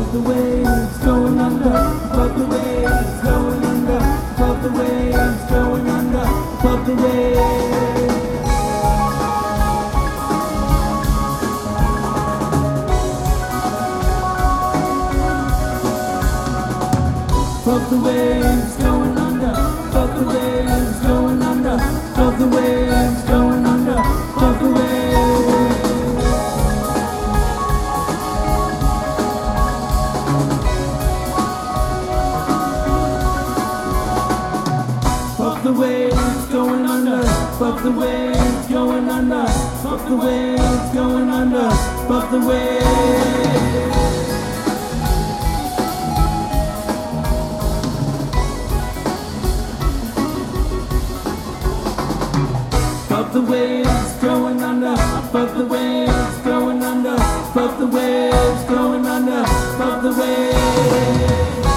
above the waves, going under, above the waves, going under, above the waves, going under, above the waves. Above the waves, going under, above the waves, going under, above the waves, going under, above the waves. Above the waves, going under, above the waves, going under, above the waves, going under, above the waves. Above the waves, going under, above the waves, going under, above the waves, going under, above the waves.